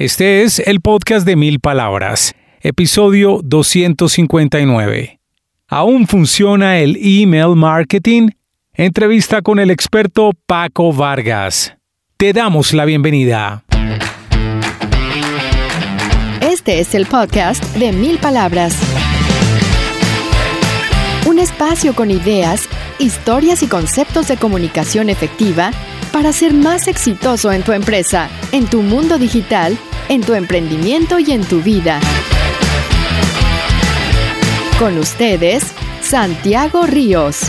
Este es el podcast de 1000 palabras, episodio 259. ¿Aún funciona el email marketing? Entrevista con el experto Paco Vargas. Te damos la bienvenida. Este es el podcast de 1000 palabras. Un espacio con ideas, historias y conceptos de comunicación efectiva para ser más exitoso en tu empresa, en tu mundo digital, en tu emprendimiento y en tu vida. Con ustedes, Santiago Ríos.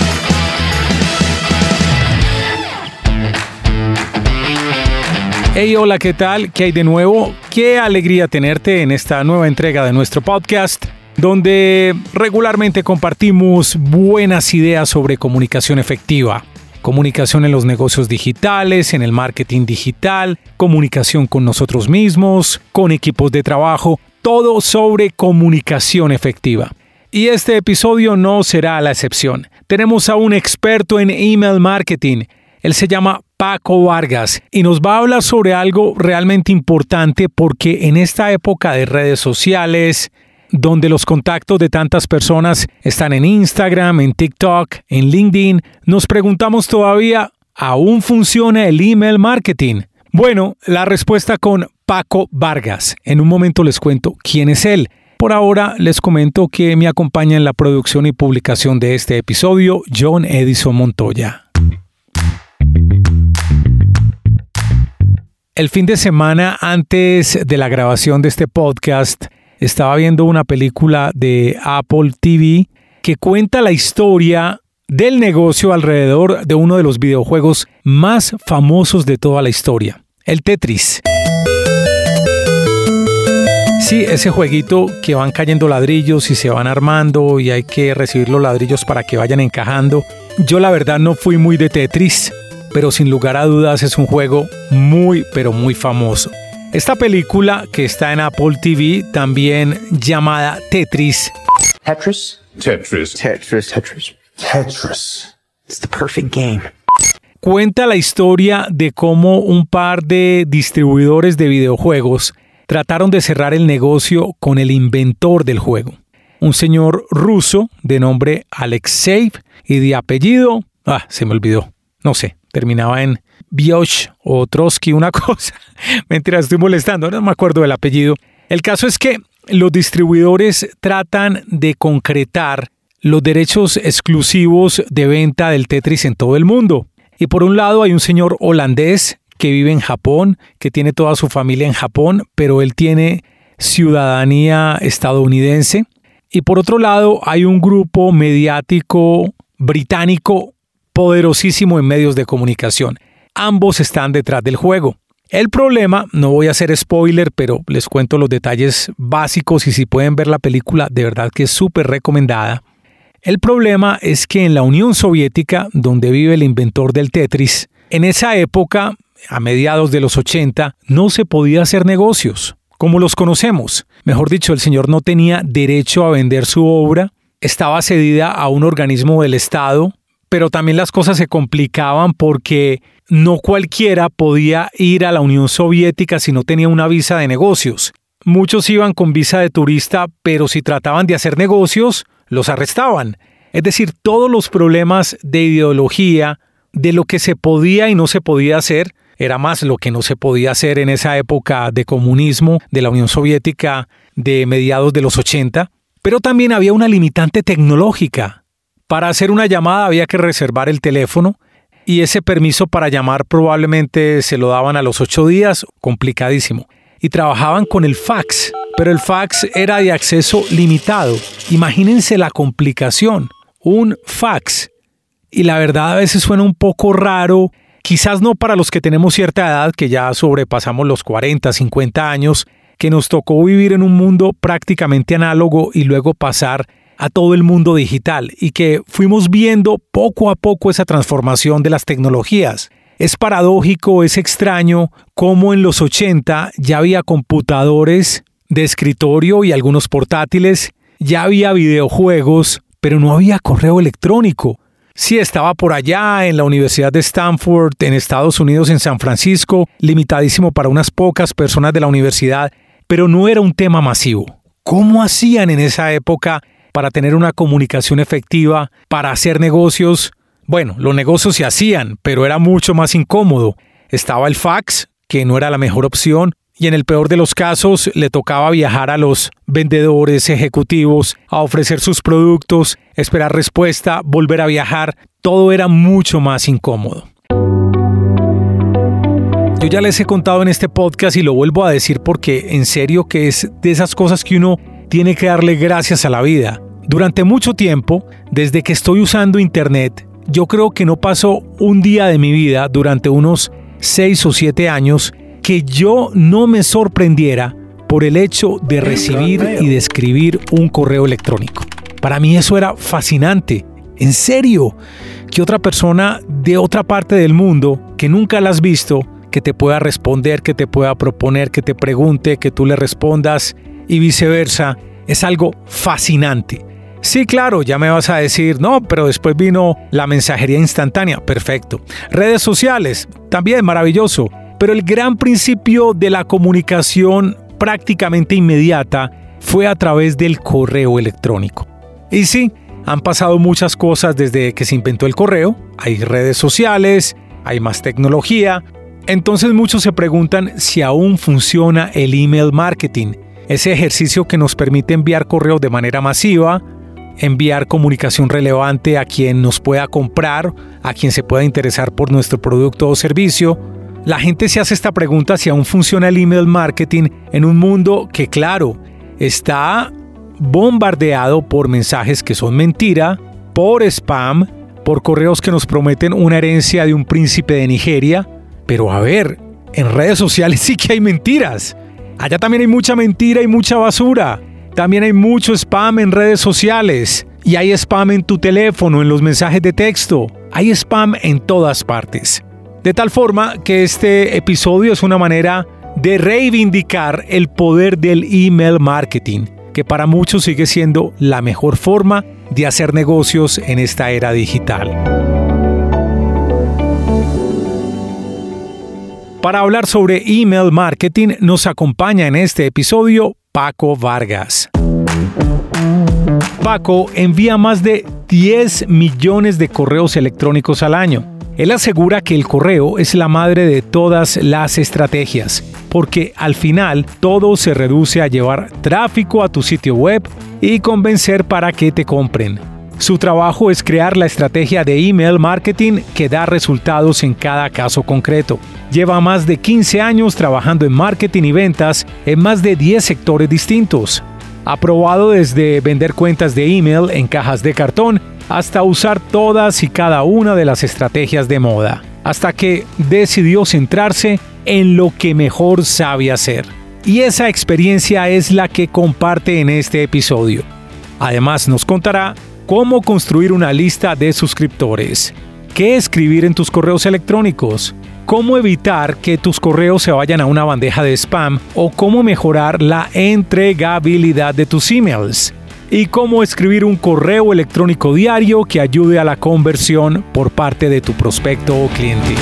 Hey, hola, ¿qué tal? ¿Qué hay de nuevo? Qué alegría tenerte en esta nueva entrega de nuestro podcast, donde regularmente compartimos buenas ideas sobre comunicación efectiva. Comunicación en los negocios digitales, en el marketing digital, comunicación con nosotros mismos, con equipos de trabajo, todo sobre comunicación efectiva. Y este episodio no será la excepción. Tenemos a un experto en email marketing. Él se llama Paco Vargas y nos va a hablar sobre algo realmente importante porque en esta época de redes sociales, donde los contactos de tantas personas están en Instagram, en TikTok, en LinkedIn, nos preguntamos todavía, ¿aún funciona el email marketing? Bueno, la respuesta con Paco Vargas. En un momento les cuento quién es él. Por ahora les comento que me acompaña en la producción y publicación de este episodio John Edison Montoya. El fin de semana antes de la grabación de este podcast, estaba viendo una película de Apple TV que cuenta la historia del negocio alrededor de uno de los videojuegos más famosos de toda la historia, el Tetris. Sí, ese jueguito que van cayendo ladrillos y se van armando y hay que recibir los ladrillos para que vayan encajando. Yo la verdad no fui muy de Tetris, pero sin lugar a dudas es un juego muy, pero muy famoso. Esta película, que está en Apple TV, también llamada Tetris. Tetris. It's the perfect game. Cuenta la historia de cómo un par de distribuidores de videojuegos trataron de cerrar el negocio con el inventor del juego. Un señor ruso de nombre Alexei y de apellido... se me olvidó. No sé, terminaba en Bioch o Trotsky, una cosa. Mentira, estoy molestando, no me acuerdo del apellido. El caso es que los distribuidores tratan de concretar los derechos exclusivos de venta del Tetris en todo el mundo. Y por un lado hay un señor holandés que vive en Japón, que tiene toda su familia en Japón, pero él tiene ciudadanía estadounidense. Y por otro lado hay un grupo mediático británico poderosísimo en medios de comunicación. Ambos están detrás del juego. El problema, no voy a hacer spoiler, pero les cuento los detalles básicos y si pueden ver la película, de verdad que es súper recomendada. El problema es que en la Unión Soviética, donde vive el inventor del Tetris, en esa época, a mediados de los 80, no se podía hacer negocios, como los conocemos. Mejor dicho, el señor no tenía derecho a vender su obra, estaba cedida a un organismo del Estado, pero también las cosas se complicaban porque no cualquiera podía ir a la Unión Soviética si no tenía una visa de negocios. Muchos iban con visa de turista, pero si trataban de hacer negocios, los arrestaban. Es decir, todos los problemas de ideología, de lo que se podía y no se podía hacer, era más lo que no se podía hacer en esa época de comunismo de la Unión Soviética de mediados de los 80, pero también había una limitante tecnológica. Para hacer una llamada había que reservar el teléfono y ese permiso para llamar probablemente se lo daban a los 8 días, complicadísimo. Y trabajaban con el fax, pero el fax era de acceso limitado. Imagínense la complicación, un fax. Y la verdad a veces suena un poco raro, quizás no para los que tenemos cierta edad, que ya sobrepasamos los 40, 50 años, que nos tocó vivir en un mundo prácticamente análogo y luego pasar a todo el mundo digital y que fuimos viendo poco a poco esa transformación de las tecnologías. Es paradójico, es extraño cómo en los 80 ya había computadores de escritorio y algunos portátiles, ya había videojuegos, pero no había correo electrónico. Sí, estaba por allá en la Universidad de Stanford, en Estados Unidos, en San Francisco, limitadísimo para unas pocas personas de la universidad, pero no era un tema masivo. ¿Cómo hacían en esa época para tener una comunicación efectiva, para hacer negocios? Bueno, los negocios se hacían, pero era mucho más incómodo. Estaba el fax, que no era la mejor opción, y en el peor de los casos le tocaba viajar a los vendedores, ejecutivos, a ofrecer sus productos, esperar respuesta, volver a viajar. Todo era mucho más incómodo. Yo ya les he contado en este podcast y lo vuelvo a decir porque en serio que es de esas cosas que uno tiene que darle gracias a la vida. Durante mucho tiempo, desde que estoy usando internet, yo creo que no pasó un día de mi vida durante unos 6 o 7 años que yo no me sorprendiera por el hecho de recibir y de escribir un correo electrónico. Para mí eso era fascinante. En serio, que otra persona de otra parte del mundo que nunca la has visto, que te pueda responder, que te pueda proponer, que te pregunte, que tú le respondas y viceversa, es algo fascinante. Sí, claro, ya me vas a decir, no, pero después vino la mensajería instantánea. Perfecto. Redes sociales, también maravilloso. Pero el gran principio de la comunicación prácticamente inmediata fue a través del correo electrónico. Y sí, han pasado muchas cosas desde que se inventó el correo. Hay redes sociales, hay más tecnología. Entonces muchos se preguntan si aún funciona el email marketing. Ese ejercicio que nos permite enviar correos de manera masiva, enviar comunicación relevante a quien nos pueda comprar, a quien se pueda interesar por nuestro producto o servicio. La gente se hace esta pregunta si aún funciona el email marketing en un mundo que, claro, está bombardeado por mensajes que son mentira, por spam, por correos que nos prometen una herencia de un príncipe de Nigeria. Pero a ver, en redes sociales sí que hay mentiras. Allá también hay mucha mentira y mucha basura. También hay mucho spam en redes sociales. Y hay spam en tu teléfono, en los mensajes de texto. Hay spam en todas partes. De tal forma que este episodio es una manera de reivindicar el poder del email marketing, que para muchos sigue siendo la mejor forma de hacer negocios en esta era digital. Para hablar sobre email marketing nos acompaña en este episodio Paco Vargas. Paco envía más de 10 millones de correos electrónicos al año. Él asegura que el correo es la madre de todas las estrategias, porque al final todo se reduce a llevar tráfico a tu sitio web y convencer para que te compren. Su trabajo es crear la estrategia de email marketing que da resultados en cada caso concreto. Lleva más de 15 años trabajando en marketing y ventas en más de 10 sectores distintos. Ha probado desde vender cuentas de email en cajas de cartón hasta usar todas y cada una de las estrategias de moda, hasta que decidió centrarse en lo que mejor sabe hacer. Y esa experiencia es la que comparte en este episodio. Además nos contará cómo construir una lista de suscriptores, qué escribir en tus correos electrónicos, cómo evitar que tus correos se vayan a una bandeja de spam o cómo mejorar la entregabilidad de tus emails y cómo escribir un correo electrónico diario que ayude a la conversión por parte de tu prospecto o cliente.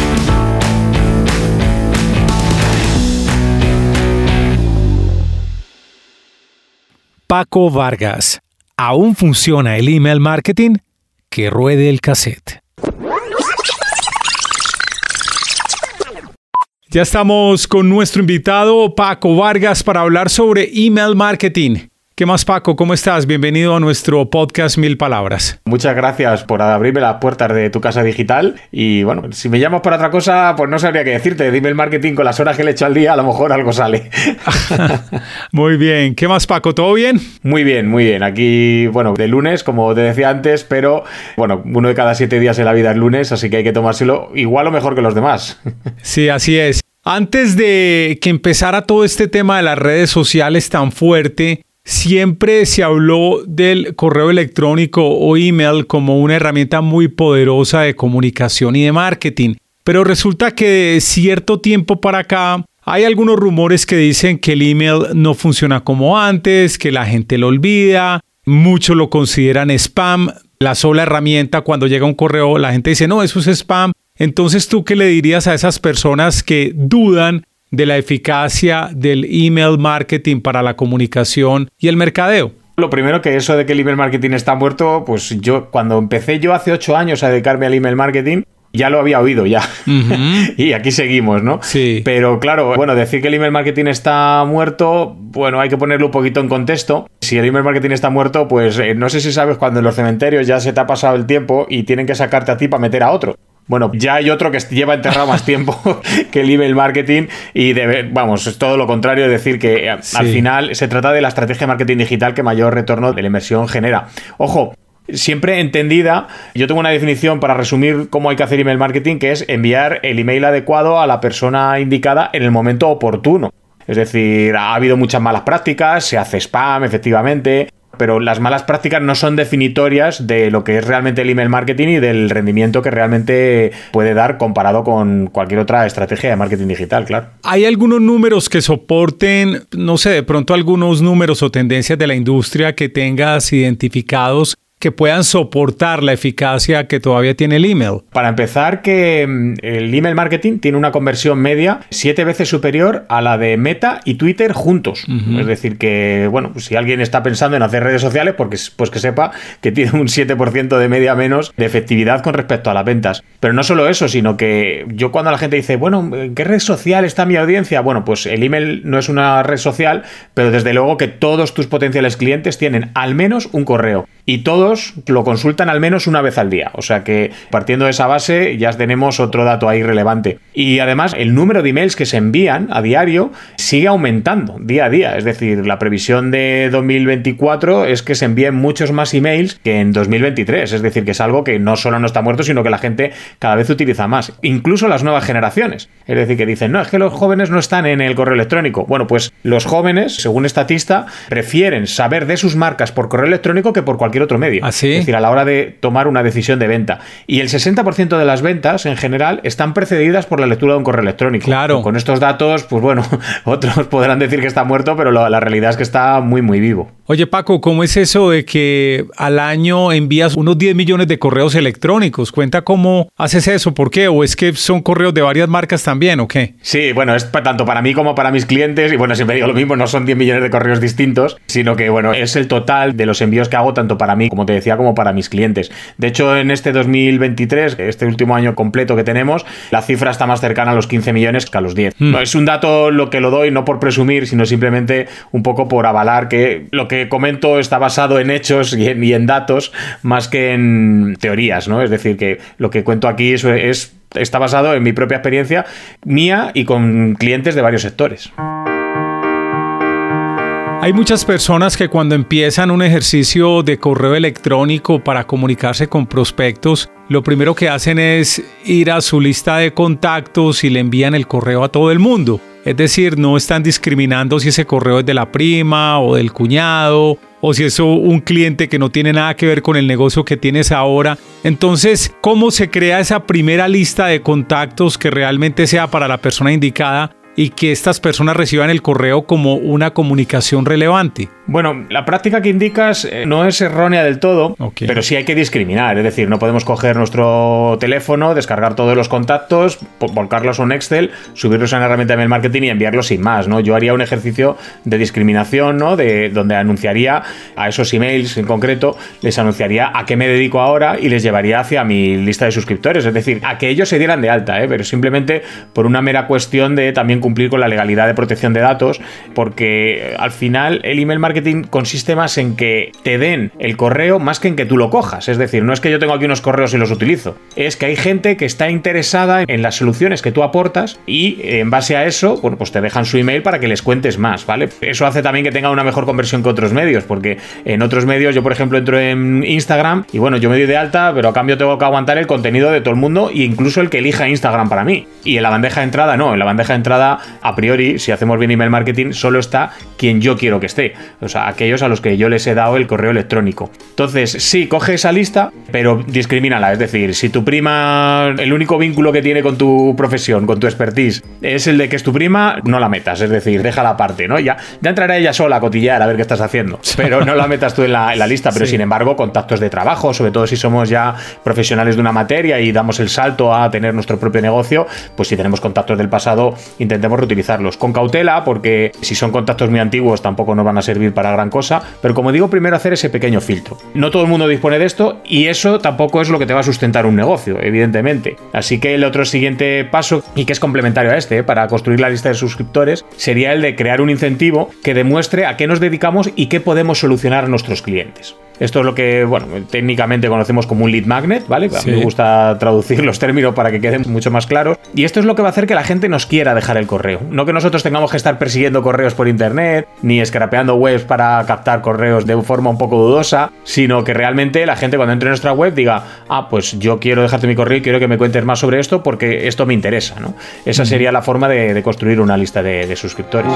Paco Vargas. ¿Aún funciona el email marketing? Que ruede el cassette. Ya estamos con nuestro invitado Paco Vargas para hablar sobre email marketing. ¿Qué más, Paco? ¿Cómo estás? Bienvenido a nuestro podcast 1000 Palabras. Muchas gracias por abrirme las puertas de tu casa digital. Y bueno, si me llamas por otra cosa, pues no sabría qué decirte. Dime el marketing con las horas que le echo al día, a lo mejor algo sale. Muy bien. ¿Qué más, Paco? ¿Todo bien? Muy bien, muy bien. Aquí, bueno, de lunes, como te decía antes, pero bueno, 1 de cada 7 días en la vida es lunes, así que hay que tomárselo igual o mejor que los demás. Sí, así es. Antes de que empezara todo este tema de las redes sociales tan fuerte, siempre se habló del correo electrónico o email como una herramienta muy poderosa de comunicación y de marketing. Pero resulta que de cierto tiempo para acá hay algunos rumores que dicen que el email no funciona como antes, que la gente lo olvida, muchos lo consideran spam. la sola herramienta, cuando llega un correo, la gente dice, no, eso es spam. Entonces, ¿tú qué le dirías a esas personas que dudan de la eficacia del email marketing para la comunicación y el mercadeo? Lo primero, que eso de que el email marketing está muerto, pues cuando empecé hace 8 años a dedicarme al email marketing, ya lo había oído ya. Uh-huh. Y aquí seguimos, ¿no? Sí. Pero claro, decir que el email marketing está muerto, hay que ponerlo un poquito en contexto. Si el email marketing está muerto, pues no sé si sabes cuando en los cementerios ya se te ha pasado el tiempo y tienen que sacarte a ti para meter a otro. Bueno, ya hay otro que lleva enterrado más tiempo que el email marketing y es todo lo contrario, es decir que al final se trata de la estrategia de marketing digital que mayor retorno de la inversión genera. Ojo, siempre entendida, yo tengo una definición para resumir cómo hay que hacer email marketing, que es enviar el email adecuado a la persona indicada en el momento oportuno. Es decir, ha habido muchas malas prácticas, se hace spam, efectivamente, pero las malas prácticas no son definitorias de lo que es realmente el email marketing y del rendimiento que realmente puede dar comparado con cualquier otra estrategia de marketing digital, claro. ¿Hay algunos números que soporten, no sé, de pronto algunos números o tendencias de la industria que tengas identificados que puedan soportar la eficacia que todavía tiene el email? Para empezar, que el email marketing tiene una conversión media 7 veces superior a la de Meta y Twitter juntos. Uh-huh. Es decir que, si alguien está pensando en hacer redes sociales, pues que sepa que tiene un 7% de media menos de efectividad con respecto a las ventas. Pero no solo eso, sino que yo cuando la gente dice, ¿en qué red social está mi audiencia? Pues el email no es una red social, pero desde luego que todos tus potenciales clientes tienen al menos un correo. Y todos lo consultan al menos una vez al día. O sea que partiendo de esa base ya tenemos otro dato ahí relevante. Y además el número de emails que se envían a diario sigue aumentando día a día. Es decir, la previsión de 2024 es que se envíen muchos más emails que en 2023. Es decir, que es algo que no solo no está muerto, sino que la gente cada vez utiliza más. Incluso las nuevas generaciones. Es decir, que dicen, no, es que los jóvenes no están en el correo electrónico. Pues los jóvenes, según Statista, prefieren saber de sus marcas por correo electrónico que por cualquier otro medio. ¿Ah, sí? Es decir, a la hora de tomar una decisión de venta. Y el 60% de las ventas, en general, están precedidas por la lectura de un correo electrónico. Claro. Con estos datos, otros podrán decir que está muerto, pero la realidad es que está muy, muy vivo. Oye, Paco, ¿cómo es eso de que al año envías unos 10 millones de correos electrónicos? Cuenta cómo haces eso, ¿por qué? ¿O es que son correos de varias marcas también, o qué? Sí, es tanto para mí como para mis clientes, y siempre digo lo mismo, no son 10 millones de correos distintos, sino que, es el total de los envíos que hago tanto para mí, como te decía, como para mis clientes. De hecho, en este 2023, este último año completo que tenemos, la cifra está más cercana a los 15 millones que a los 10. No es un dato lo que lo doy, no por presumir, sino simplemente un poco por avalar que lo que comento está basado en hechos y en datos más que en teorías, ¿no? Es decir, que lo que cuento aquí está basado en mi propia experiencia mía y con clientes de varios sectores. Hay muchas personas que cuando empiezan un ejercicio de correo electrónico para comunicarse con prospectos, lo primero que hacen es ir a su lista de contactos y le envían el correo a todo el mundo. Es decir, no están discriminando si ese correo es de la prima o del cuñado, o si es un cliente que no tiene nada que ver con el negocio que tienes ahora. Entonces, ¿cómo se crea esa primera lista de contactos que realmente sea para la persona indicada y que estas personas reciban el correo como una comunicación relevante? La práctica que indicas no es errónea del todo, okay, pero sí hay que discriminar. Es decir, no podemos coger nuestro teléfono, descargar todos los contactos, volcarlos a un Excel, subirlos a una herramienta de mail marketing y enviarlos sin más, ¿no? Yo haría un ejercicio de discriminación, ¿no? De donde anunciaría a esos emails en concreto, les anunciaría a qué me dedico ahora y les llevaría hacia mi lista de suscriptores. Es decir, a que ellos se dieran de alta, pero simplemente por una mera cuestión de también cumplir con la legalidad de protección de datos, porque al final el email marketing consiste más en que te den el correo más que en que tú lo cojas. Es decir, no es que yo tengo aquí unos correos y los utilizo, es que hay gente que está interesada en las soluciones que tú aportas y en base a eso, pues te dejan su email para que les cuentes más, ¿vale? Eso hace también que tenga una mejor conversión que otros medios, porque en otros medios yo, por ejemplo, entro en Instagram y yo me doy de alta, pero a cambio tengo que aguantar el contenido de todo el mundo e incluso el que elija Instagram para mí. Y en la bandeja de entrada no, en la bandeja de entrada lista, a priori, si hacemos bien email marketing, solo está quien yo quiero que esté. O sea, aquellos a los que yo les he dado el correo electrónico. Entonces, sí, coge esa lista, pero discrimínala. Es decir, si tu prima, el único vínculo que tiene con tu profesión, con tu expertise, es el de que es tu prima, no la metas. Es decir, déjala aparte, ¿no? Ya entrará ella sola a cotillar a ver qué estás haciendo. Pero no la metas tú en la lista. Pero sin embargo, contactos de trabajo, sobre todo si somos ya profesionales de una materia y damos el salto a tener nuestro propio negocio, pues si tenemos contactos del pasado, intentemos reutilizarlos. Con cautela, porque si son contactos muy antiguos tampoco nos van a servir para gran cosa. Pero como digo, primero hacer ese pequeño filtro. No todo el mundo dispone de esto y eso tampoco es lo que te va a sustentar un negocio, evidentemente. Así que el otro siguiente paso, y que es complementario a este, para construir la lista de suscriptores, sería el de crear un incentivo que demuestre a qué nos dedicamos y qué podemos solucionar a nuestros clientes. Esto es lo que, bueno, técnicamente conocemos como un lead magnet, ¿vale? A mí me gusta traducir los términos para que queden mucho más claros. Y esto es lo que va a hacer que la gente nos quiera dejar el correo. No que nosotros tengamos que estar persiguiendo correos por internet, ni scrapeando webs para captar correos de forma un poco dudosa, sino que realmente la gente cuando entre en nuestra web diga, pues yo quiero dejarte mi correo y quiero que me cuentes más sobre esto porque esto me interesa, ¿no? Esa sería la forma de construir una lista de suscriptores.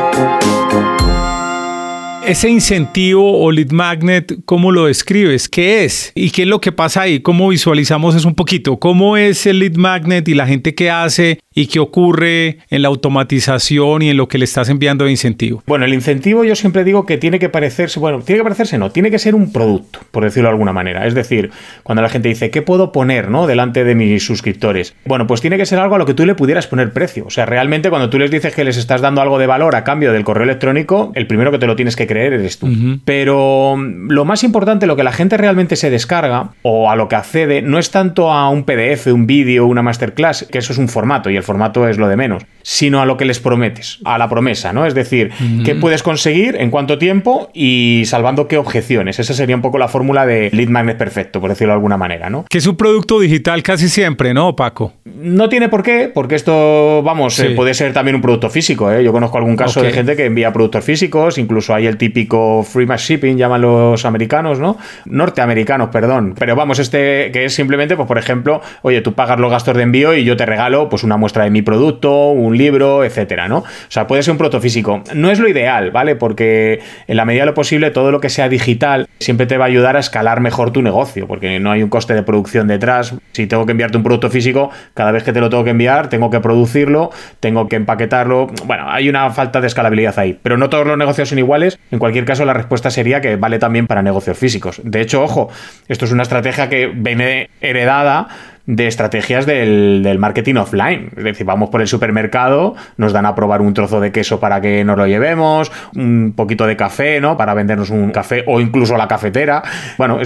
Ese incentivo o lead magnet, ¿cómo lo describes? ¿Qué es? ¿Y qué es lo que pasa ahí? ¿Cómo visualizamos eso un poquito? ¿Cómo es el lead magnet y la gente que hace y qué ocurre en la automatización y en lo que le estás enviando de incentivo? Bueno, el incentivo yo siempre digo que tiene que parecerse, tiene que ser un producto, por decirlo de alguna manera. Es decir, cuando la gente dice, ¿qué puedo poner, ¿no?, delante de mis suscriptores? Bueno, pues tiene que ser algo a lo que tú le pudieras poner precio. O sea, realmente cuando tú les dices que les estás dando algo de valor a cambio del correo electrónico, el primero que te lo tienes que creer eres tú. Pero lo más importante, lo que la gente realmente se descarga o a lo que accede, no es tanto a un PDF, un vídeo, una masterclass, que eso es un formato y el formato es lo de menos, sino a lo que les prometes, a la promesa, ¿no? Es decir, qué puedes conseguir, en cuánto tiempo y salvando qué objeciones. Esa sería un poco la fórmula de lead magnet perfecto, por decirlo de alguna manera, ¿no? Que es un producto digital casi siempre, ¿no, Paco? No tiene por qué, porque esto, puede ser también un producto físico, ¿eh? Yo conozco algún caso de gente que envía productos físicos, incluso hay el típico free mass shipping, llaman los americanos, ¿no? Norteamericanos, perdón. Pero que es simplemente, pues por ejemplo, oye, tú pagas los gastos de envío y yo te regalo pues una muestra de mi producto, un libro, etcétera, ¿no? O sea, puede ser un producto físico. No es lo ideal, ¿vale? Porque en la medida de lo posible, todo lo que sea digital siempre te va a ayudar a escalar mejor tu negocio, porque no hay un coste de producción detrás. Si tengo que enviarte un producto físico, cada vez que te lo tengo que enviar, tengo que producirlo, tengo que empaquetarlo. Bueno, hay una falta de escalabilidad ahí. Pero no todos los negocios son iguales. En cualquier caso, la respuesta sería que vale también para negocios físicos. De hecho, ojo, esto es una estrategia que viene heredada de estrategias del marketing offline. Es decir, vamos por el supermercado, nos dan a probar un trozo de queso para que nos lo llevemos, un poquito de café, ¿no?, para vendernos un café o incluso la cafetera. Bueno,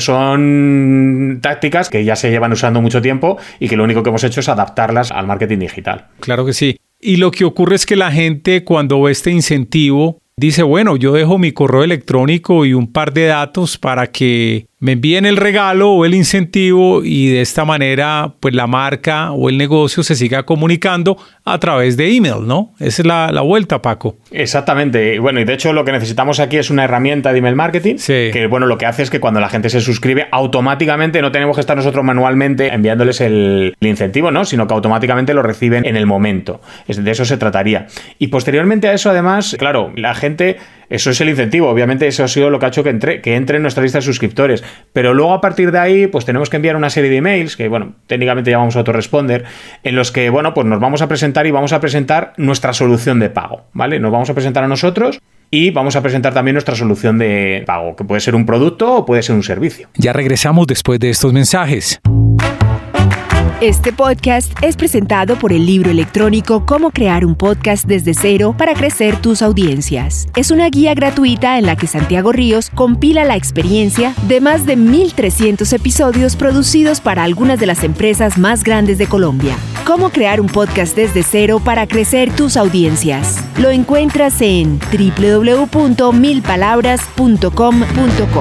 son tácticas que ya se llevan usando mucho tiempo y que lo único que hemos hecho es adaptarlas al marketing digital. Claro que sí. Y lo que ocurre es que la gente, cuando ve este incentivo, dice, bueno, yo dejo mi correo electrónico y un par de datos para que me envíen el regalo o el incentivo y de esta manera pues la marca o el negocio se siga comunicando a través de email, ¿no? Esa es la vuelta, Paco. Exactamente. Bueno, y de hecho lo que necesitamos aquí es una herramienta de email marketing que, bueno, lo que hace es que cuando la gente se suscribe, automáticamente no tenemos que estar nosotros manualmente enviándoles el incentivo, ¿no?, sino que automáticamente lo reciben en el momento. De eso se trataría. Y posteriormente a eso, además, claro, la gente... Eso es el incentivo, obviamente eso ha sido lo que ha hecho que entre en nuestra lista de suscriptores. Pero luego a partir de ahí, pues tenemos que enviar una serie de emails, que bueno, técnicamente llamamos autoresponder, en los que, bueno, pues nos vamos a presentar y vamos a presentar nuestra solución de pago, ¿vale? Nos vamos a presentar a nosotros y vamos a presentar también nuestra solución de pago, que puede ser un producto o puede ser un servicio. Ya regresamos después de estos mensajes. Este podcast es presentado por el libro electrónico Cómo crear un podcast desde cero para crecer tus audiencias. Es una guía gratuita en la que Santiago Ríos compila la experiencia de más de 1,300 episodios producidos para algunas de las empresas más grandes de Colombia. Cómo crear un podcast desde cero para crecer tus audiencias. Lo encuentras en www.milpalabras.com.co.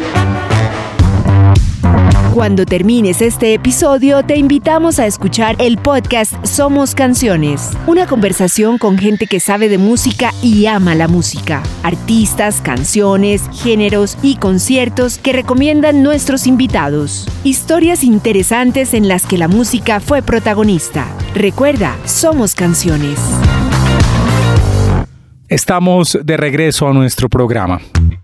Cuando termines este episodio, te invitamos a escuchar el podcast Somos Canciones, una conversación con gente que sabe de música y ama la música, artistas, canciones, géneros y conciertos que recomiendan nuestros invitados, historias interesantes en las que la música fue protagonista. Recuerda, Somos Canciones. Estamos de regreso a nuestro programa.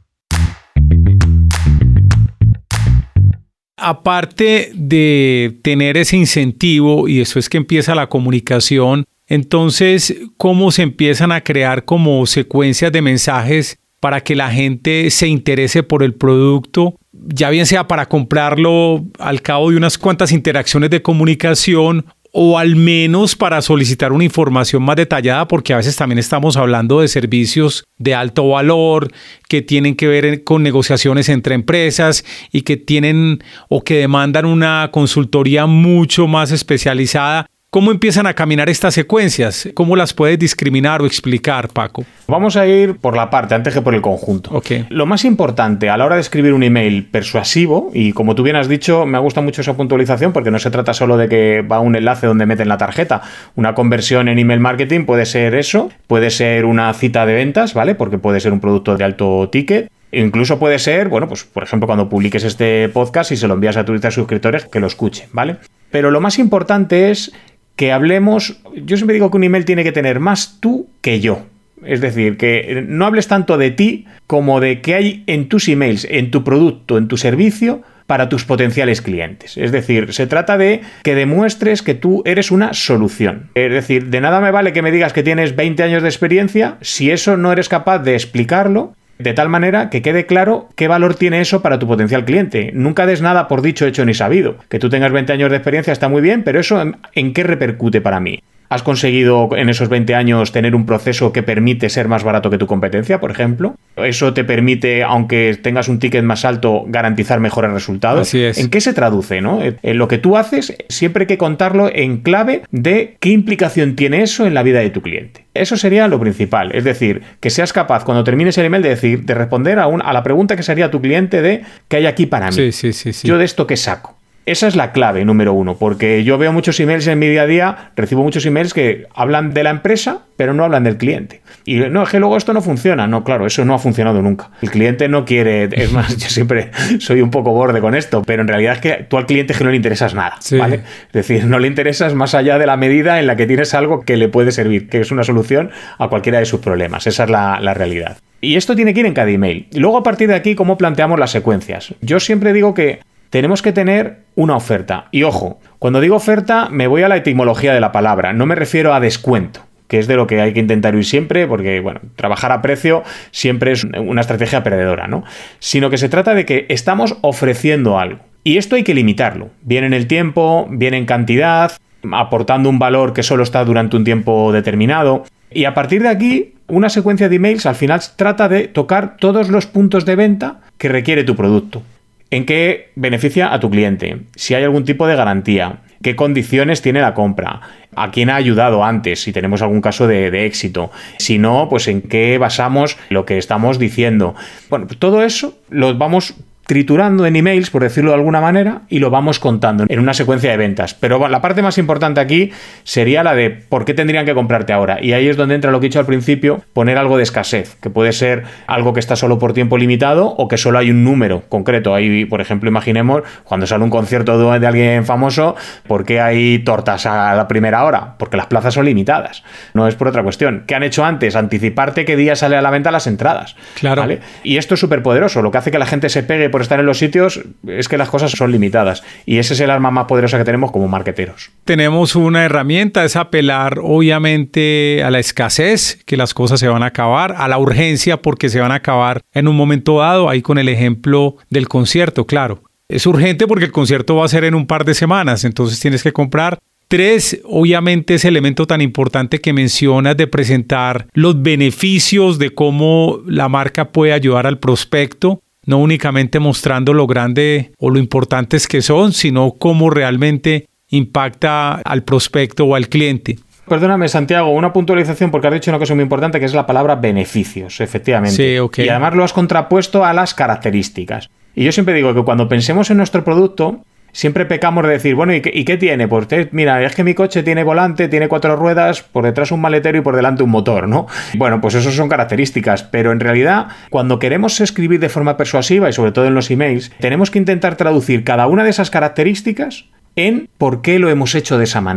Aparte de tener ese incentivo y después que empieza la comunicación, entonces, ¿cómo se empiezan a crear como secuencias de mensajes para que la gente se interese por el producto, ya bien sea para comprarlo al cabo de unas cuantas interacciones de comunicación o al menos para solicitar una información más detallada, porque a veces también estamos hablando de servicios de alto valor que tienen que ver con negociaciones entre empresas y que tienen o que demandan una consultoría mucho más especializada? ¿Cómo empiezan a caminar estas secuencias? ¿Cómo las puedes discriminar o explicar, Paco? Vamos a ir por la parte, antes que por el conjunto. Okay. Lo más importante a la hora de escribir un email persuasivo, y como tú bien has dicho, me gusta mucho esa puntualización porque no se trata solo de que va un enlace donde meten la tarjeta. Una conversión en email marketing puede ser eso, puede ser una cita de ventas, ¿vale? Porque puede ser un producto de alto ticket. Incluso puede ser, bueno, pues por ejemplo, cuando publiques este podcast y se lo envías a tus suscriptores, que lo escuchen, ¿vale? Pero lo más importante es que hablemos, yo siempre digo que un email tiene que tener más tú que yo. Es decir, que no hables tanto de ti como de qué hay en tus emails, en tu producto, en tu servicio para tus potenciales clientes. Es decir, se trata de que demuestres que tú eres una solución. Es decir, de nada me vale que me digas que tienes 20 años de experiencia si eso no eres capaz de explicarlo de tal manera que quede claro qué valor tiene eso para tu potencial cliente. Nunca des nada por dicho, hecho ni sabido. Que tú tengas 20 años de experiencia está muy bien, pero eso ¿en qué repercute para mí? ¿Has conseguido en esos 20 años tener un proceso que permite ser más barato que tu competencia, por ejemplo? ¿Eso te permite, aunque tengas un ticket más alto, garantizar mejores resultados? Así es. ¿En qué se traduce, no? En lo que tú haces, siempre hay que contarlo en clave de qué implicación tiene eso en la vida de tu cliente. Eso sería lo principal. Es decir, que seas capaz, cuando termines el email, de responder a la pregunta que sería tu cliente de ¿qué hay aquí para mí? Sí. Yo de esto, ¿qué saco? Esa es la clave número uno, porque yo veo muchos emails en mi día a día, recibo muchos emails que hablan de la empresa, pero no hablan del cliente. Y no, es que luego esto no funciona. No, claro, eso no ha funcionado nunca. El cliente no quiere, es más, yo siempre soy un poco borde con esto, pero en realidad es que tú al cliente es que no le interesas nada, sí, ¿vale? Es decir, no le interesas más allá de la medida en la que tienes algo que le puede servir, que es una solución a cualquiera de sus problemas. Esa es la realidad. Y esto tiene que ir en cada email. Y luego, a partir de aquí, ¿cómo planteamos las secuencias? Yo siempre digo que tenemos que tener una oferta. Y ojo, cuando digo oferta me voy a la etimología de la palabra. No me refiero a descuento, que es de lo que hay que intentar huir siempre, porque, bueno, trabajar a precio siempre es una estrategia perdedora, ¿no? Sino que se trata de que estamos ofreciendo algo. Y esto hay que limitarlo. Bien en el tiempo, bien en cantidad, aportando un valor que solo está durante un tiempo determinado. Y a partir de aquí, una secuencia de emails al final trata de tocar todos los puntos de venta que requiere tu producto. ¿En qué beneficia a tu cliente? Si hay algún tipo de garantía, qué condiciones tiene la compra, a quién ha ayudado antes, si tenemos algún caso de éxito, si no, pues en qué basamos lo que estamos diciendo. Bueno, pues todo eso lo vamos triturando en emails, por decirlo de alguna manera, y lo vamos contando en una secuencia de ventas. Pero la parte más importante aquí sería la de por qué tendrían que comprarte ahora. Y ahí es donde entra lo que he dicho al principio, poner algo de escasez, que puede ser algo que está solo por tiempo limitado o que solo hay un número concreto. Ahí, por ejemplo, imaginemos cuando sale un concierto de alguien famoso, ¿por qué hay tortas a la primera hora? Porque las plazas son limitadas. No es por otra cuestión. ¿Qué han hecho antes? Anticiparte qué día sale a la venta las entradas. Claro. ¿Vale? Y esto es súper poderoso. Lo que hace que la gente se pegue por estar en los sitios es que las cosas son limitadas, y ese es el arma más poderosa que tenemos como marketeros. Tenemos una herramienta, es apelar obviamente a la escasez, que las cosas se van a acabar, a la urgencia porque se van a acabar en un momento dado, ahí con el ejemplo del concierto, claro. Es urgente porque el concierto va a ser en un par de semanas, entonces tienes que comprar. 3, obviamente ese elemento tan importante que mencionas de presentar los beneficios de cómo la marca puede ayudar al prospecto, no únicamente mostrando lo grande o lo importantes que son, sino cómo realmente impacta al prospecto o al cliente. Perdóname, Santiago, una puntualización porque has dicho una cosa muy importante que es la palabra beneficios, efectivamente. Sí, okay. Y además lo has contrapuesto a las características. Y yo siempre digo que cuando pensemos en nuestro producto, siempre pecamos de decir, bueno, ¿y qué tiene? Pues mira, es que mi coche tiene volante, tiene 4 ruedas, por detrás un maletero y por delante un motor, ¿no? Bueno, pues eso son características, pero en realidad, cuando queremos escribir de forma persuasiva y sobre todo en los emails, tenemos que intentar traducir cada una de esas características en por qué lo hemos hecho de esa manera.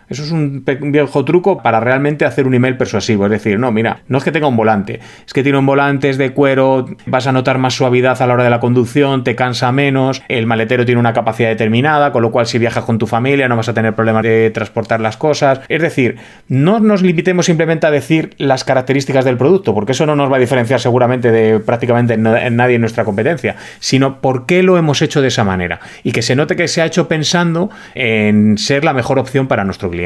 Eso es un viejo truco para realmente hacer un email persuasivo. Es decir, no, mira, no es que tenga un volante, es que tiene un volante, es de cuero, vas a notar más suavidad a la hora de la conducción, te cansa menos, el maletero tiene una capacidad determinada, con lo cual si viajas con tu familia no vas a tener problemas de transportar las cosas. Es decir, no nos limitemos simplemente a decir las características del producto, porque eso no nos va a diferenciar seguramente de prácticamente nadie en nuestra competencia, sino por qué lo hemos hecho de esa manera y que se note que se ha hecho pensando en ser la mejor opción para nuestro cliente.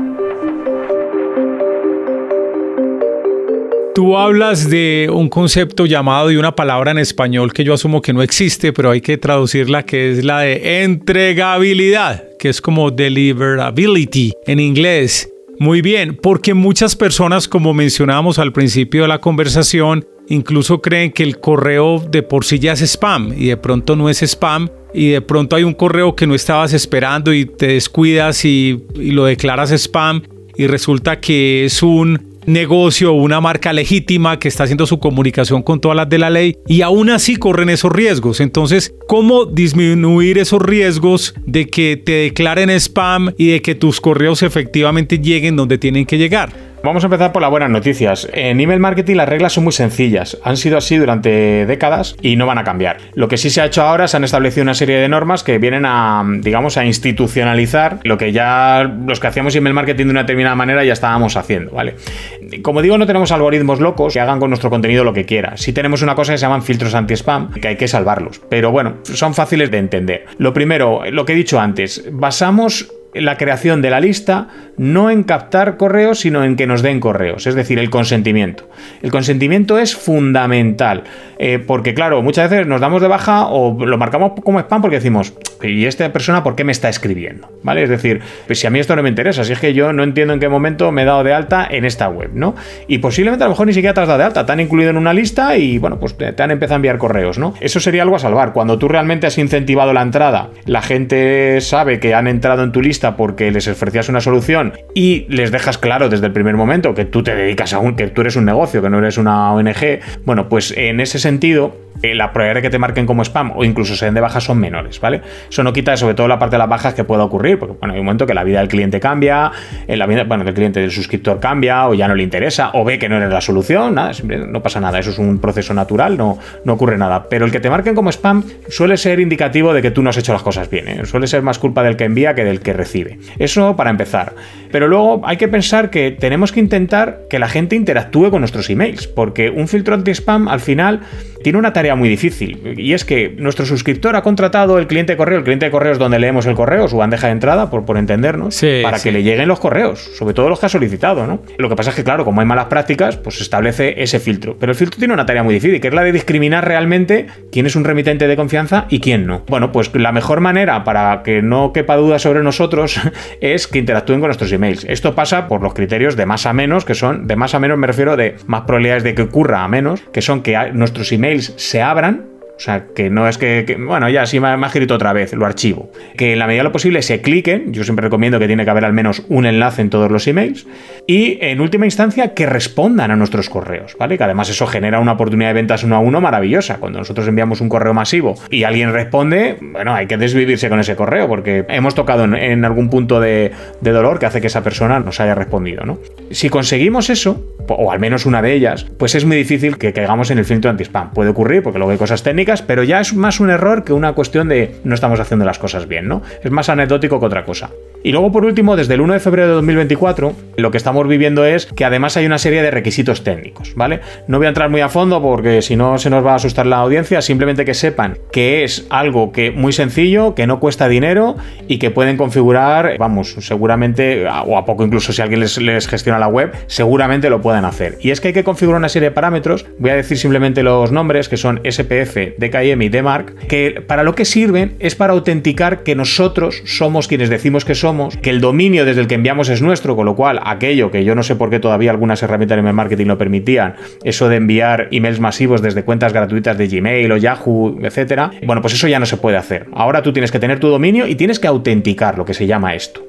Tú hablas de un concepto llamado y una palabra en español que yo asumo que no existe, pero hay que traducirla, que es la de entregabilidad, que es como deliverability en inglés. Muy bien, porque muchas personas, como mencionábamos al principio de la conversación, incluso creen que el correo de por sí ya es spam y de pronto no es spam. Y de pronto hay un correo que no estabas esperando y te descuidas y lo declaras spam y resulta que es un negocio o una marca legítima que está haciendo su comunicación con todas las de la ley y aún así corren esos riesgos. Entonces, ¿cómo disminuir esos riesgos de que te declaren spam y de que tus correos efectivamente lleguen donde tienen que llegar? Vamos a empezar por las buenas noticias. En email marketing las reglas son muy sencillas. Han sido así durante décadas y no van a cambiar. Lo que sí se ha hecho ahora, se han establecido una serie de normas que vienen a, digamos, a institucionalizar lo que ya los que hacíamos email marketing de una determinada manera ya estábamos haciendo, ¿vale? Como digo, no tenemos algoritmos locos que hagan con nuestro contenido lo que quiera. Sí tenemos una cosa que se llaman filtros anti-spam, que hay que salvarlos. Pero bueno, son fáciles de entender. Lo primero, lo que he dicho antes, basamos la creación de la lista no en captar correos, sino en que nos den correos, es decir, el consentimiento. El consentimiento es fundamental, porque claro, muchas veces nos damos de baja o lo marcamos como spam porque decimos, ¿y esta persona por qué me está escribiendo? ¿Vale? Es decir, pues si a mí esto no me interesa, si es que yo no entiendo en qué momento me he dado de alta en esta web, ¿no? Y posiblemente a lo mejor ni siquiera te has dado de alta, te han incluido en una lista y bueno, pues te han empezado a enviar correos, ¿no? Eso sería algo a salvar. Cuando tú realmente has incentivado la entrada, la gente sabe que han entrado en tu lista porque les ofrecías una solución y les dejas claro desde el primer momento que tú te dedicas a que tú eres un negocio, que no eres una ONG, bueno, pues en ese sentido la probabilidad de que te marquen como spam o incluso se den de baja son menores, ¿vale? Eso no quita sobre todo la parte de las bajas que pueda ocurrir, porque bueno, hay un momento que la vida del cliente cambia, la vida, bueno, del cliente, del suscriptor cambia, o ya no le interesa, o ve que no eres la solución, nada, no pasa nada, eso es un proceso natural, no ocurre nada. Pero el que te marquen como spam suele ser indicativo de que tú no has hecho las cosas bien, ¿eh? Suele ser más culpa del que envía que del que recibe. Eso para empezar. Pero luego hay que pensar que tenemos que intentar que la gente interactúe con nuestros emails, porque un filtro anti-spam al final tiene una tarea muy difícil, y es que nuestro suscriptor ha contratado el cliente de correo es donde leemos el correo, su bandeja de entrada, por entendernos, sí, para que le lleguen los correos, sobre todo los que ha solicitado, ¿no? Lo que pasa es que, claro, como hay malas prácticas, pues se establece ese filtro. Pero el filtro tiene una tarea muy difícil, que es la de discriminar realmente quién es un remitente de confianza y quién no. Bueno, pues la mejor manera para que no quepa duda sobre nosotros es que interactúen con nuestros emails. Esto pasa por los criterios de más a menos, que son, de más a menos me refiero de más probabilidades de que ocurra a menos, que son que nuestros emails se abran. O sea, que no es que bueno, ya sí me ha escrito otra vez, lo archivo. Que en la medida de lo posible se cliquen, yo siempre recomiendo que tiene que haber al menos un enlace en todos los emails, y en última instancia que respondan a nuestros correos, ¿vale? Que además eso genera una oportunidad de ventas 1 a 1 maravillosa. Cuando nosotros enviamos un correo masivo y alguien responde, bueno, hay que desvivirse con ese correo, porque hemos tocado en algún punto de dolor que hace que esa persona nos haya respondido, ¿no? Si conseguimos eso, o al menos una de ellas, pues es muy difícil que caigamos en el filtro anti-spam. Puede ocurrir porque luego hay cosas técnicas, pero ya es más un error que una cuestión de no estamos haciendo las cosas bien, ¿no? Es más anecdótico que otra cosa. Y luego, por último, desde el 1 de febrero de 2024, lo que estamos viviendo es que además hay una serie de requisitos técnicos, ¿vale? No voy a entrar muy a fondo porque si no se nos va a asustar la audiencia, simplemente que sepan que es algo que muy sencillo, que no cuesta dinero y que pueden configurar, vamos, seguramente, o a poco incluso si alguien les gestiona la web, seguramente lo pueden hacer. Y es que hay que configurar una serie de parámetros, voy a decir simplemente los nombres, que son SPF, DKIM y DMARC, que para lo que sirven es para autenticar que nosotros somos quienes decimos que somos, que el dominio desde el que enviamos es nuestro, con lo cual aquello que yo no sé por qué todavía algunas herramientas de email marketing lo permitían, eso de enviar emails masivos desde cuentas gratuitas de Gmail o Yahoo, etcétera, bueno, pues eso ya no se puede hacer. Ahora tú tienes que tener tu dominio y tienes que autenticar, lo que se llama esto, ¿vale?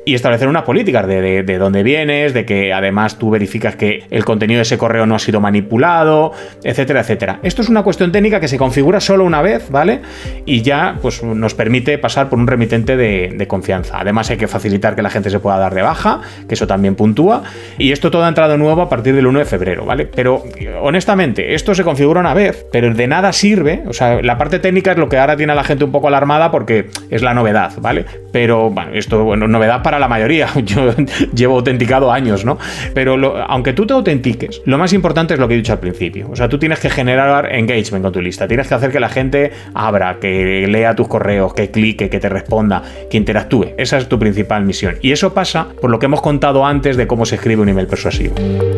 y establecer unas políticas de dónde vienes, de que además tú verificas que el contenido de ese correo no ha sido manipulado, etcétera, etcétera. Esto es una cuestión técnica que se configura solo una vez, ¿vale? Y ya pues nos permite pasar por un remitente de confianza. Además hay que facilitar que la gente se pueda dar de baja, que eso también puntúa, y esto todo ha entrado nuevo a partir del 1 de febrero, ¿vale? Pero honestamente, esto se configura una vez, pero de nada sirve, o sea, la parte técnica es lo que ahora tiene a la gente un poco alarmada porque es la novedad, ¿vale? Pero bueno, esto, bueno, novedad para la mayoría, yo llevo autenticado años, ¿no? Pero aunque tú te autentiques, lo más importante es lo que he dicho al principio, o sea, tú tienes que generar engagement con tu lista, tienes que hacer que la gente abra, que lea tus correos, que clique, que te responda, que interactúe. Esa es tu principal misión. Y eso pasa por lo que hemos contado antes de cómo se escribe un email persuasivo.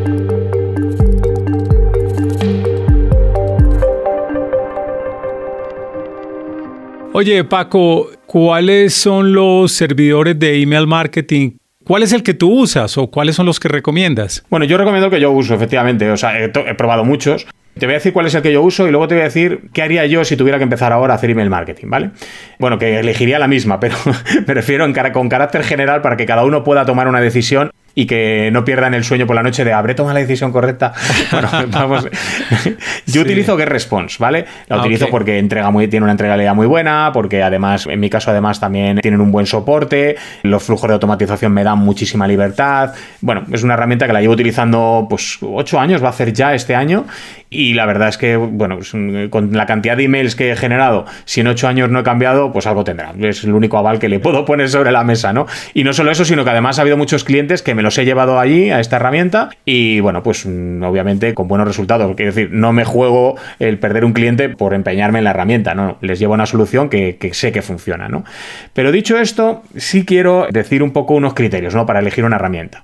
Oye, Paco, ¿cuáles son los servidores de email marketing? ¿Cuál es el que tú usas o cuáles son los que recomiendas? Bueno, yo recomiendo el que yo uso, efectivamente. O sea, he probado muchos. Te voy a decir cuál es el que yo uso y luego te voy a decir qué haría yo si tuviera que empezar ahora a hacer email marketing, ¿vale? Bueno, que elegiría la misma, pero me refiero con carácter general para que cada uno pueda tomar una decisión y que no pierdan el sueño por la noche de ¿habré tomado la decisión correcta? Bueno, vamos. Yo utilizo GetResponse, ¿vale? La utilizo porque tiene una entregabilidad muy buena, porque además, en mi caso además también tienen un buen soporte, los flujos de automatización me dan muchísima libertad. Bueno, es una herramienta que la llevo utilizando pues 8 años, va a hacer ya este año, y la verdad es que, bueno, con la cantidad de emails que he generado, si en 8 años no he cambiado, pues algo tendrá. Es el único aval que le puedo poner sobre la mesa, ¿no? Y no solo eso, sino que además ha habido muchos clientes que me los he llevado allí a esta herramienta y, bueno, pues obviamente con buenos resultados. Quiero decir, no me juego el perder un cliente por empeñarme en la herramienta, no. Les llevo una solución que sé que funciona, ¿no? Pero dicho esto, sí quiero decir un poco unos criterios, ¿no? Para elegir una herramienta.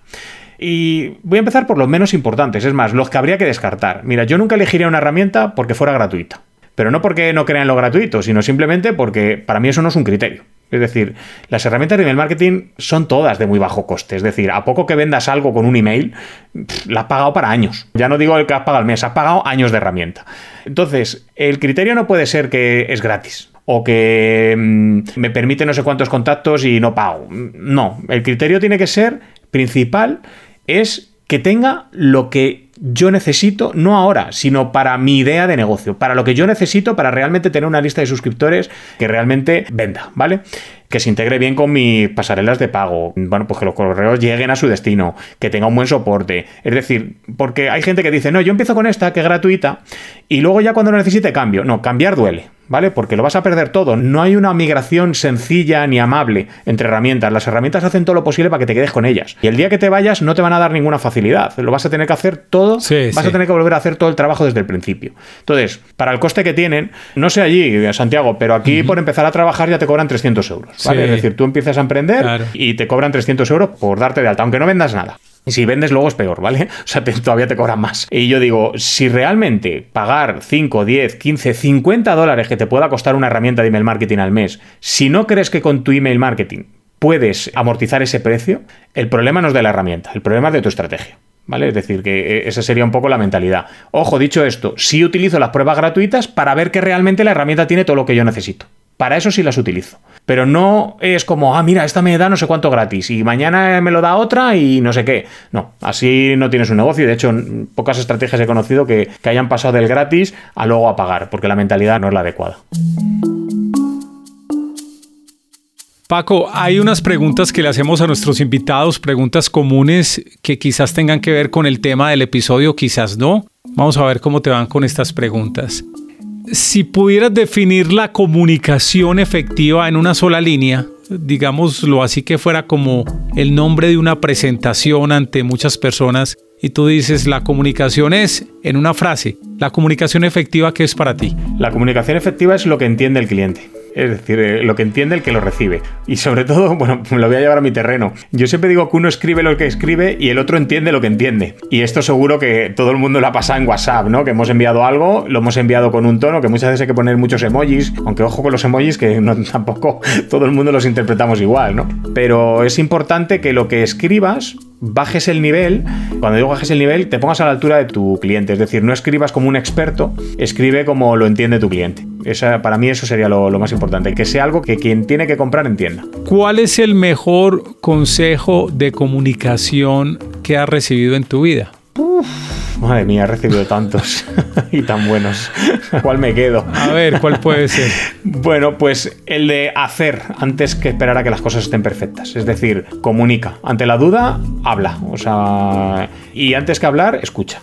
Y voy a empezar por los menos importantes, es más, los que habría que descartar. Mira, yo nunca elegiría una herramienta porque fuera gratuita. Pero no porque no crea en lo gratuito, sino simplemente porque para mí eso no es un criterio. Es decir, las herramientas de email marketing son todas de muy bajo coste. Es decir, a poco que vendas algo con un email, la has pagado para años. Ya no digo el que has pagado al mes, has pagado años de herramienta. Entonces, el criterio no puede ser que es gratis o que me permite no sé cuántos contactos y no pago. No, el criterio tiene que ser principal, es que tenga lo que yo necesito, no ahora, sino para mi idea de negocio, para lo que yo necesito para realmente tener una lista de suscriptores que realmente venda, ¿vale? Que se integre bien con mis pasarelas de pago, bueno, pues que los correos lleguen a su destino, que tenga un buen soporte. Es decir, porque hay gente que dice, no, yo empiezo con esta, que es gratuita, y luego ya cuando lo necesite cambio. No, cambiar duele, ¿vale? Porque lo vas a perder todo. No hay una migración sencilla ni amable entre herramientas. Las herramientas hacen todo lo posible para que te quedes con ellas. Y el día que te vayas no te van a dar ninguna facilidad. Lo vas a tener que hacer todo, vas a tener que volver a hacer todo el trabajo desde el principio. Entonces, para el coste que tienen, no sé allí, Santiago, pero aquí por empezar a trabajar ya te cobran 300 euros. ¿Vale? Es decir, tú empiezas a emprender y te cobran 300 euros por darte de alta, aunque no vendas nada. Y si vendes luego es peor, ¿vale? O sea, todavía te cobran más. Y yo digo, si realmente pagar 5, 10, 15, 50 dólares que te pueda costar una herramienta de email marketing al mes, si no crees que con tu email marketing puedes amortizar ese precio, el problema no es de la herramienta, el problema es de tu estrategia. ¿Vale? Es decir, que esa sería un poco la mentalidad. Ojo, dicho esto, sí utilizo las pruebas gratuitas para ver que realmente la herramienta tiene todo lo que yo necesito. Para eso sí las utilizo. Pero no es como, mira, esta me da no sé cuánto gratis y mañana me lo da otra y no sé qué. No, así no tienes un negocio. De hecho, pocas estrategias he conocido que hayan pasado del gratis a luego a pagar, porque la mentalidad no es la adecuada. Paco, hay unas preguntas que le hacemos a nuestros invitados, preguntas comunes que quizás tengan que ver con el tema del episodio, quizás no. Vamos a ver cómo te van con estas preguntas. Si pudieras definir la comunicación efectiva en una sola línea, digámoslo así, que fuera como el nombre de una presentación ante muchas personas, y tú dices, la comunicación es, en una frase, la comunicación efectiva, ¿qué es para ti? La comunicación efectiva es lo que entiende el cliente. Es decir, lo que entiende el que lo recibe. Y sobre todo, bueno, me lo voy a llevar a mi terreno. Yo siempre digo que uno escribe lo que escribe y el otro entiende lo que entiende. Y esto seguro que todo el mundo lo ha pasado en WhatsApp, ¿no? Que hemos enviado algo, lo hemos enviado con un tono, que muchas veces hay que poner muchos emojis, aunque ojo con los emojis, que no, tampoco todo el mundo los interpretamos igual, ¿no? Pero es importante que lo que escribas bajes el nivel. Cuando digo bajes el nivel, te pongas a la altura de tu cliente. Es decir, no escribas como un experto, escribe como lo entiende tu cliente. Para mí eso sería lo más importante, que sea algo que quien tiene que comprar entienda. ¿Cuál es el mejor consejo de comunicación que has recibido en tu vida? Madre mía, he recibido tantos y tan buenos. ¿Cuál me quedo? A ver, ¿cuál puede ser? Bueno, pues el de hacer antes que esperar a que las cosas estén perfectas. Es decir, comunica. Ante la duda, habla. Y antes que hablar, escucha.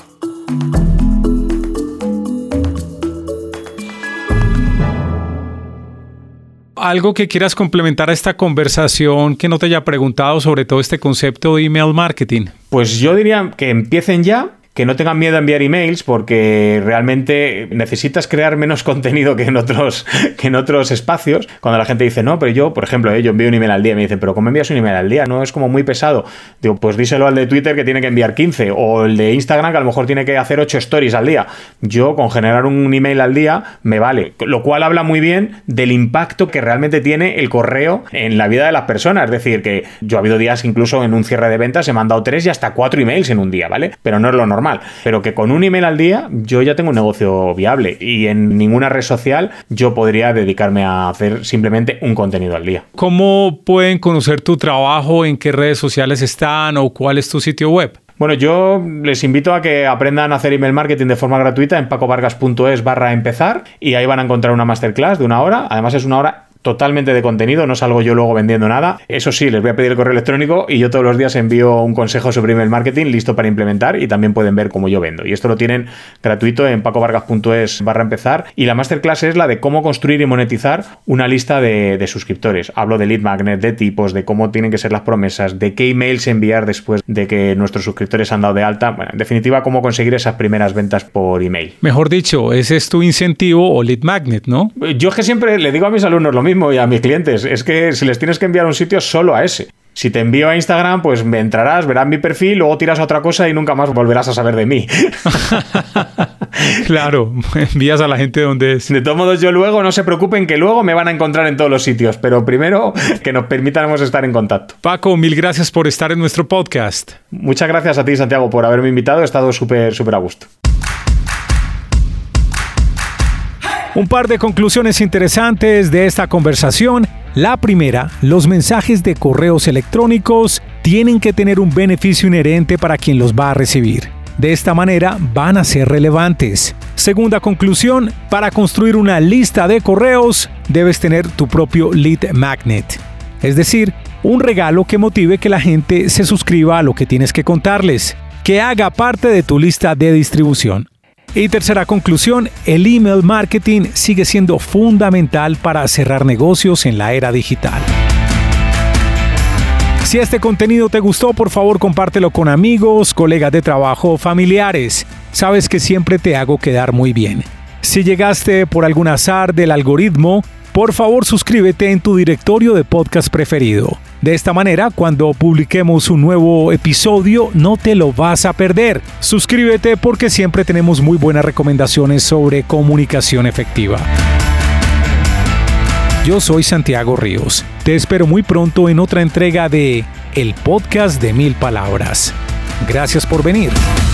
Algo que quieras complementar a esta conversación que no te haya preguntado sobre todo este concepto de email marketing. Pues yo diría que empiecen ya, que no tengan miedo a enviar emails porque realmente necesitas crear menos contenido que en otros espacios. Cuando la gente dice, no, pero yo, por ejemplo, yo envío un email al día, me dicen, pero ¿cómo envías un email al día? No es como muy pesado. Digo, pues díselo al de Twitter que tiene que enviar 15 o el de Instagram que a lo mejor tiene que hacer 8 stories al día. Yo con generar un email al día me vale, lo cual habla muy bien del impacto que realmente tiene el correo en la vida de las personas. Es decir, que yo ha habido días incluso en un cierre de ventas he mandado 3 y hasta 4 emails en un día, ¿vale? Pero no es lo normal. Pero que con un email al día yo ya tengo un negocio viable y en ninguna red social yo podría dedicarme a hacer simplemente un contenido al día. ¿Cómo pueden conocer tu trabajo? ¿En qué redes sociales están? ¿O cuál es tu sitio web? Bueno, yo les invito a que aprendan a hacer email marketing de forma gratuita en pacovargas.es/empezar y ahí van a encontrar una masterclass de 1 hora. Además es 1 hora totalmente de contenido, no salgo yo luego vendiendo nada. Eso sí, les voy a pedir el correo electrónico y yo todos los días envío un consejo sobre email marketing listo para implementar y también pueden ver cómo yo vendo. Y esto lo tienen gratuito en pacovargas.es/empezar y la masterclass es la de cómo construir y monetizar una lista de suscriptores. Hablo de lead magnet, de tipos, de cómo tienen que ser las promesas, de qué emails enviar después de que nuestros suscriptores han dado de alta. Bueno, en definitiva, cómo conseguir esas primeras ventas por email. Mejor dicho, ese es tu incentivo o lead magnet, ¿no? Yo es que siempre le digo a mis alumnos lo mismo y a mis clientes, es que si les tienes que enviar un sitio solo a ese. Si te envío a Instagram, pues me entrarás, verás mi perfil, luego tiras a otra cosa y nunca más volverás a saber de mí. Claro, envías a la gente donde es. De todos modos, yo luego, no se preocupen que luego me van a encontrar en todos los sitios, pero primero que nos permitamos estar en contacto. Paco, mil gracias por estar en nuestro podcast. Muchas gracias a ti, Santiago, por haberme invitado. He estado súper a gusto. Un par de conclusiones interesantes de esta conversación. La primera, los mensajes de correos electrónicos tienen que tener un beneficio inherente para quien los va a recibir. De esta manera van a ser relevantes. Segunda conclusión, para construir una lista de correos debes tener tu propio lead magnet. Es decir, un regalo que motive que la gente se suscriba a lo que tienes que contarles, que haga parte de tu lista de distribución. Y tercera conclusión, el email marketing sigue siendo fundamental para cerrar negocios en la era digital. Si este contenido te gustó, por favor compártelo con amigos, colegas de trabajo o familiares. Sabes que siempre te hago quedar muy bien. Si llegaste por algún azar del algoritmo, por favor suscríbete en tu directorio de podcast preferido. De esta manera, cuando publiquemos un nuevo episodio, no te lo vas a perder. Suscríbete porque siempre tenemos muy buenas recomendaciones sobre comunicación efectiva. Yo soy Santiago Ríos. Te espero muy pronto en otra entrega de El Podcast de 1000 Palabras. Gracias por venir.